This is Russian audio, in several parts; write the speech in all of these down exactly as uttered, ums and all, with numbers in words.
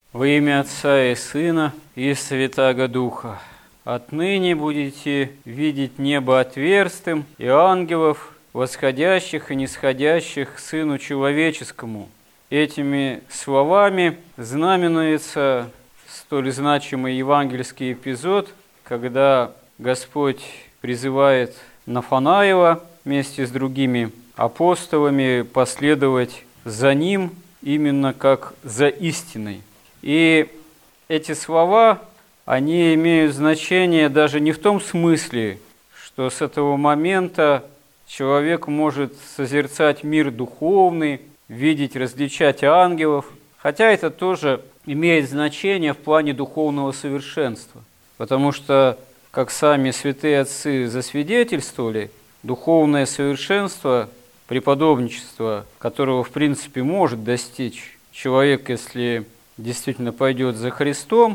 Во имя Отца и Сына и Святаго Духа. Отныне будете видеть небо отверстым и ангелов, восходящих и нисходящих к Сыну Человеческому. Этими словами знаменуется столь значимый евангельский эпизод, когда Господь призывает Нафанаила вместе с другими апостолами последовать за Ним именно как за истиной. И эти слова, они имеют значение даже не в том смысле, что с этого момента человек может созерцать мир духовный, видеть, различать ангелов, хотя это тоже имеет значение в плане духовного совершенства, потому что, как сами святые отцы засвидетельствовали, духовное совершенство, преподобничество, которого, в принципе, может достичь человек, если действительно пойдет за Христом,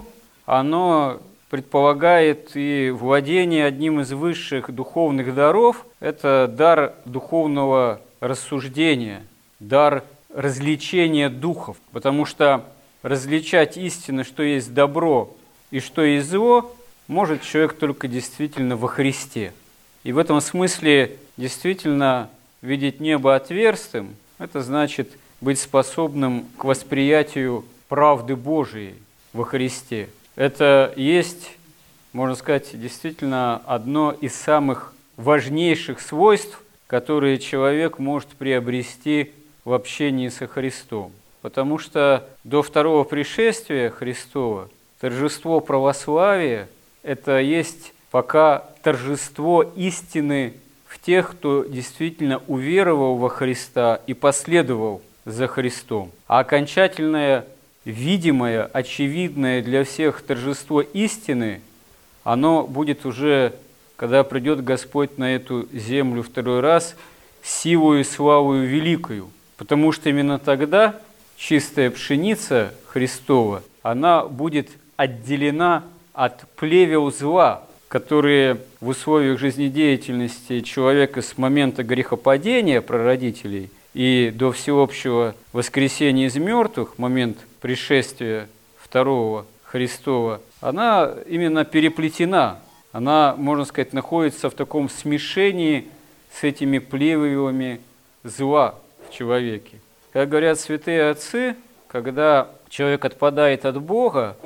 оно предполагает и владение одним из высших духовных даров. Это дар духовного рассуждения, дар развлечения духов, потому что различать истинно, что есть добро и что есть зло, может человек только действительно во Христе. И в этом смысле действительно видеть небо отверстым, это значит быть способным к восприятию правды Божией во Христе. Это есть, можно сказать, действительно одно из самых важнейших свойств, которые человек может приобрести в общении со Христом. Потому что до второго пришествия Христова торжество православия – это есть пока торжество истины в тех, кто действительно уверовал во Христа и последовал за Христом. А окончательное видимое, очевидное для всех торжество истины, оно будет уже, когда придет Господь на эту землю второй раз, силою и славою великою. Потому что именно тогда чистая пшеница Христова, она будет отделена от плевел зла, которые в условиях жизнедеятельности человека с момента грехопадения прародителей и до всеобщего воскресения из мертвых, момент пришествия второго Христова, она именно переплетена, она, можно сказать, находится в таком смешении с этими плевелами зла в человеке. Как говорят святые отцы, когда человек отпадает от Бога,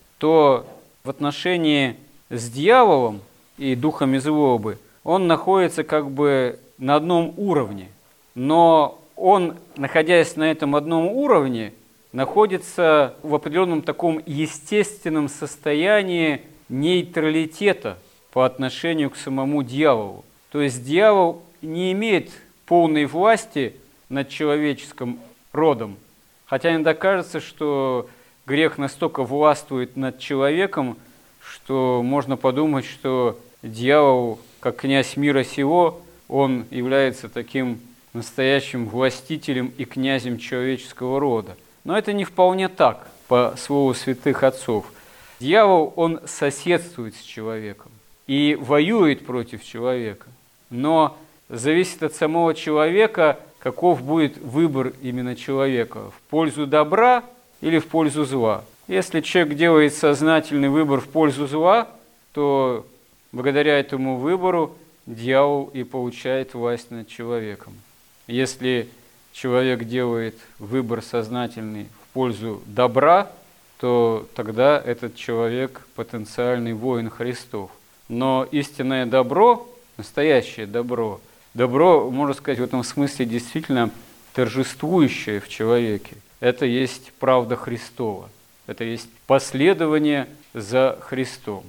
то в отношении с дьяволом и духами злобы он находится как бы на одном уровне. Но он, находясь на этом одном уровне, находится в определенном таком естественном состоянии нейтралитета по отношению к самому дьяволу. То есть дьявол не имеет полной власти над человеческим родом. Хотя иногда кажется, что грех настолько властвует над человеком, что можно подумать, что дьявол, как князь мира сего, он является таким настоящим властителем и князем человеческого рода. Но это не вполне так, по слову святых отцов. Дьявол, он соседствует с человеком и воюет против человека. Но зависит от самого человека, каков будет выбор именно человека, в пользу добра или в пользу зла. Если человек делает сознательный выбор в пользу зла, то благодаря этому выбору дьявол и получает власть над человеком. Если человек делает выбор сознательный в пользу добра, то тогда этот человек потенциальный воин Христов. Но истинное добро, настоящее добро, добро, можно сказать, в этом смысле действительно торжествующее в человеке, это есть правда Христова, это есть последование за Христом.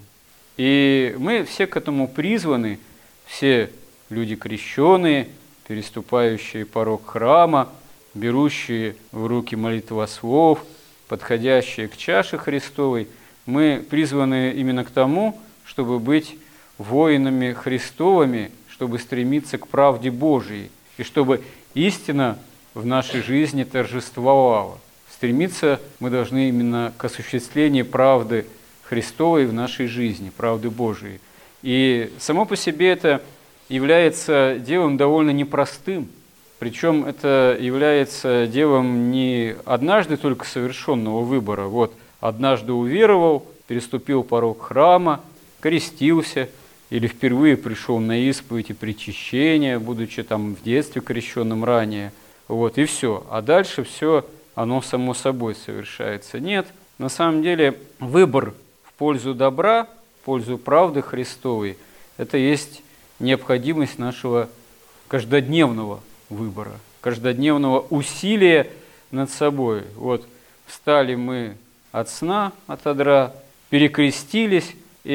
И мы все к этому призваны, все люди крещеные, переступающие порог храма, берущие в руки молитвослов, подходящие к чаше Христовой, мы призваны именно к тому, чтобы быть воинами Христовыми, чтобы стремиться к правде Божией, и чтобы истина в нашей жизни торжествовала. Стремиться мы должны именно к осуществлению правды Христовой в нашей жизни, правды Божией. И само по себе это является делом довольно непростым, Причем это является делом не однажды только совершенного выбора, вот однажды уверовал, переступил порог храма, крестился, или впервые пришел на исповедь и причащение, будучи там в детстве крещенным ранее. Вот, и все. А дальше все, оно само собой совершается. Нет, на самом деле выбор в пользу добра, в пользу правды Христовой, это есть необходимость нашего каждодневного выбора, каждодневного усилия над собой. Вот, встали мы от сна, от одра, перекрестились,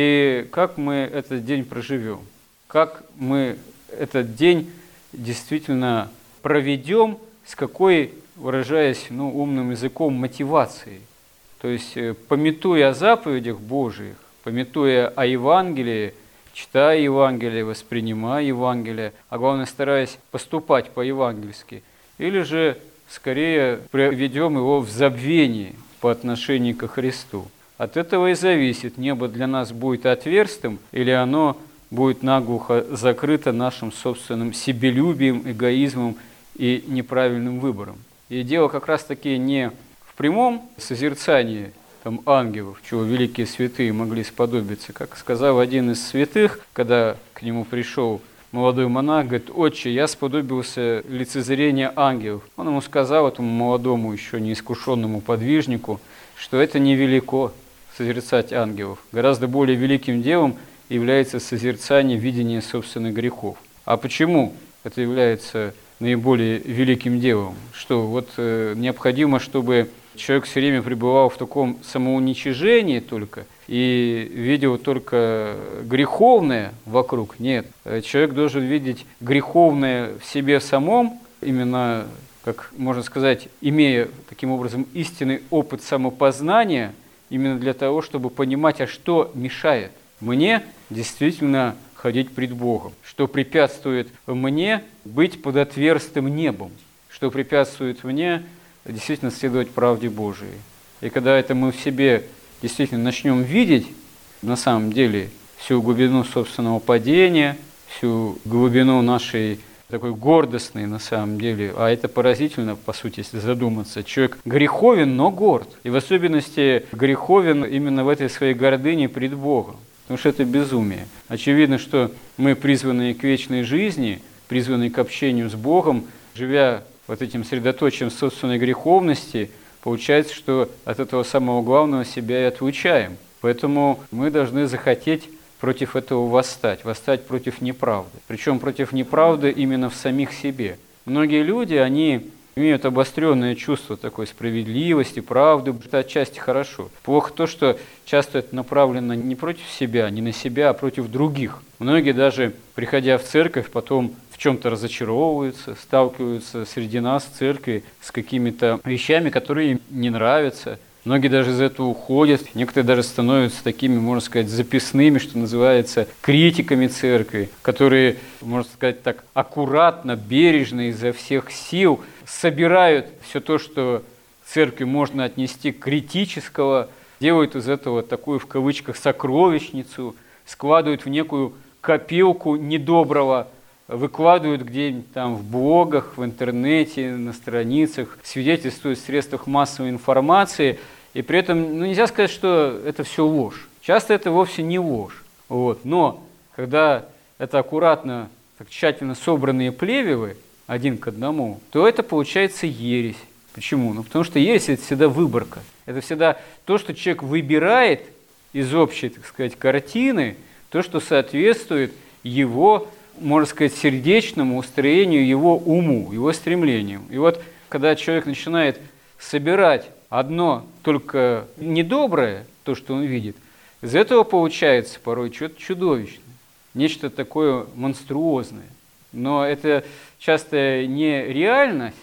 и как мы этот день проживем, как мы этот день действительно проведем, с какой, выражаясь ну, умным языком, мотивацией. То есть, памятуя о заповедях Божиих, памятуя о Евангелии, читая Евангелие, воспринимая Евангелие, а главное, стараясь поступать по-евангельски, или же скорее приведем его в забвение по отношению ко Христу. От этого и зависит, небо для нас будет отверстым, или оно будет наглухо закрыто нашим собственным себелюбием, эгоизмом и неправильным выбором. И дело как раз-таки не в прямом созерцании там, ангелов, чего великие святые могли сподобиться. Как сказал один из святых, когда к нему пришел молодой монах, говорит: «Отче, я сподобился лицезрения ангелов». Он ему сказал, этому молодому, еще неискушенному подвижнику, что это невелико созерцать ангелов. Гораздо более великим делом является созерцание видения собственных грехов. А почему это является наиболее великим делом? Что вот э, необходимо, чтобы человек все время пребывал в таком самоуничижении только и видел только греховное вокруг? Нет. Человек должен видеть греховное в себе самом, именно, как можно сказать, имея таким образом истинный опыт самопознания, именно для того, чтобы понимать, а что мешает мне действительно ходить пред Богом, что препятствует мне быть под отверстым небом, что препятствует мне действительно следовать правде Божией. И когда это мы в себе действительно начнем видеть, на самом деле, всю глубину собственного падения, всю глубину нашей такой гордостный на самом деле, а это поразительно, по сути, если задуматься. Человек греховен, но горд. И в особенности греховен именно в этой своей гордыне пред Богом. Потому что это безумие. Очевидно, что мы призваны к вечной жизни, призваны к общению с Богом, живя вот этим средоточием собственной греховности, получается, что от этого самого главного себя и отлучаем. Поэтому мы должны захотеть против этого восстать, восстать против неправды. Причем против неправды именно в самих себе. Многие люди, они имеют обостренное чувство такой справедливости, правды, это отчасти хорошо. Плохо то, что часто это направлено не против себя, не на себя, а против других. Многие даже, приходя в церковь, потом в чем-то разочаровываются, сталкиваются среди нас в церкви с какими-то вещами, которые им не нравятся. Многие даже из этого уходят, некоторые даже становятся такими, можно сказать, записными, что называется, критиками церкви, которые, можно сказать так, аккуратно, бережно, изо всех сил собирают все то, что церкви можно отнести критического, делают из этого такую, в кавычках, сокровищницу, складывают в некую копилку недоброго, выкладывают где-нибудь там в блогах, в интернете, на страницах, свидетельствуют в средствах массовой информации, и при этом ну, нельзя сказать, что это все ложь. Часто это вовсе не ложь. Вот. Но когда это аккуратно, так тщательно собранные плевелы, один к одному, то это получается ересь. Почему? Ну, потому что ересь – это всегда выборка. Это всегда то, что человек выбирает из общей, так сказать, картины, то, что соответствует его, можно сказать, сердечному устроению, его уму, его стремлениям. И вот, когда человек начинает собирать одно только недоброе, то, что он видит, из этого получается порой что-то чудовищное, нечто такое монструозное. Но это часто не реальность,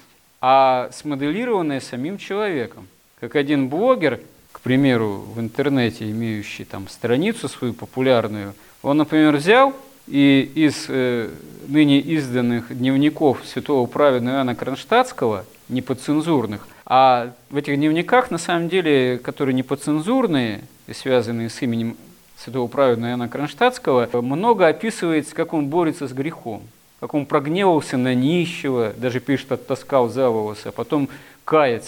а смоделированная самим человеком. Как один блогер, к примеру, в интернете, имеющий там страницу свою популярную, он, например, взял и из э, ныне изданных дневников святого праведного Иоанна Кронштадтского, неподцензурных, а в этих дневниках, на самом деле, которые неподцензурные и связанные с именем святого праведного Иоанна Кронштадтского, много описывается, как он борется с грехом, как он прогневался на нищего, даже пишет, оттаскал за волосы, а потом кается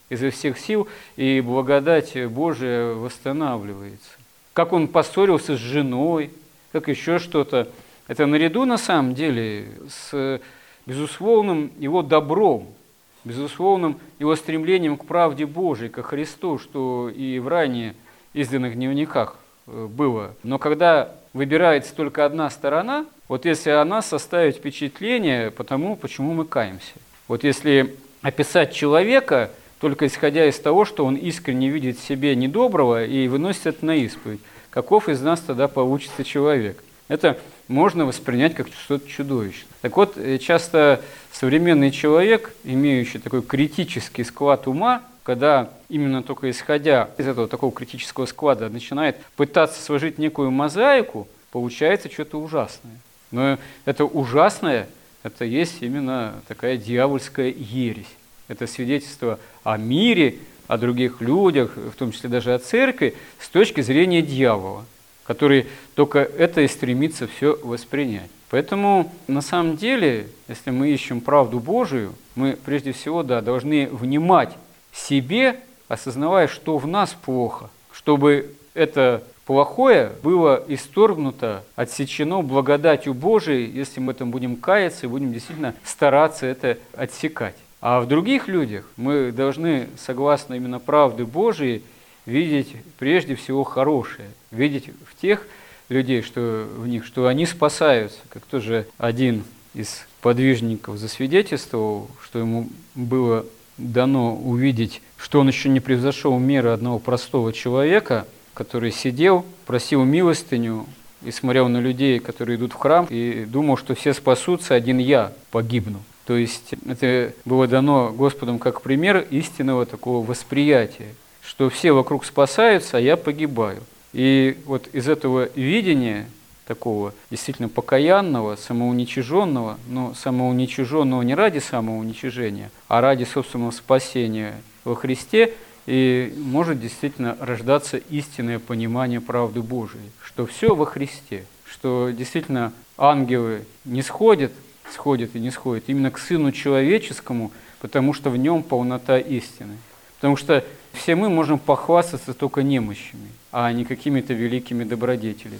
изо всех сил, и благодать Божия восстанавливается. Как он поссорился с женой, как еще что-то. Это наряду на самом деле с безусловным его добром, безусловным его стремлением к правде Божией, ко Христу, что и в ранее изданных дневниках было. Но когда выбирается только одна сторона, вот если она составит впечатление по тому, почему мы каемся. Вот если описать человека, только исходя из того, что он искренне видит в себе недоброго и выносит это на исповедь, каков из нас тогда получится человек? Это можно воспринять как что-то чудовищное. Так вот, часто современный человек, имеющий такой критический склад ума, когда именно только исходя из этого такого критического склада начинает пытаться сложить некую мозаику, получается что-то ужасное. Но это ужасное, это есть именно такая дьявольская ересь. Это свидетельство о мире, о других людях, в том числе даже о церкви, с точки зрения дьявола, который только это и стремится все воспринять. Поэтому, на самом деле, если мы ищем правду Божию, мы прежде всего, да, должны внимать себе, осознавая, что в нас плохо, чтобы это плохое было исторгнуто, отсечено благодатью Божией, если мы в этом будем каяться и будем действительно стараться это отсекать. А в других людях мы должны, согласно именно правды Божией, видеть прежде всего хорошее, видеть в тех людей, что в них, что они спасаются, как тоже один из подвижников засвидетельствовал, что ему было дано увидеть, что он еще не превзошел меры одного простого человека, который сидел, просил милостыню и смотрел на людей, которые идут в храм, и думал, что все спасутся, один я погибну. То есть это было дано Господом как пример истинного такого восприятия, что все вокруг спасаются, а я погибаю. И вот из этого видения, такого действительно покаянного, самоуничиженного, но самоуничиженного не ради самоуничижения, а ради собственного спасения во Христе, и может действительно рождаться истинное понимание правды Божией, что все во Христе, что действительно ангелы не сходят, сходят и не сходят именно к Сыну Человеческому, потому что в нем полнота истины. Потому что все мы можем похвастаться только немощами, а не какими-то великими добродетелями.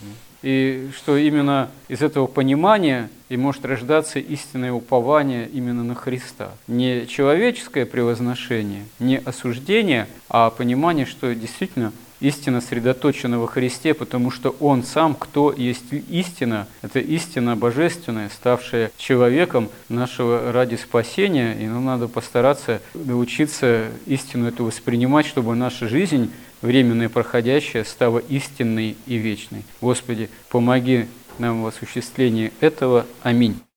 И что именно из этого понимания и может рождаться истинное упование именно на Христа. Не человеческое превозношение, не осуждение, а понимание, что действительно истина сосредоточена во Христе, потому что Он сам, кто есть истина, это истина божественная, ставшая человеком нашего ради спасения, и нам надо постараться научиться истину эту воспринимать, чтобы наша жизнь, временная проходящая, стала истинной и вечной. Господи, помоги нам в осуществлении этого. Аминь.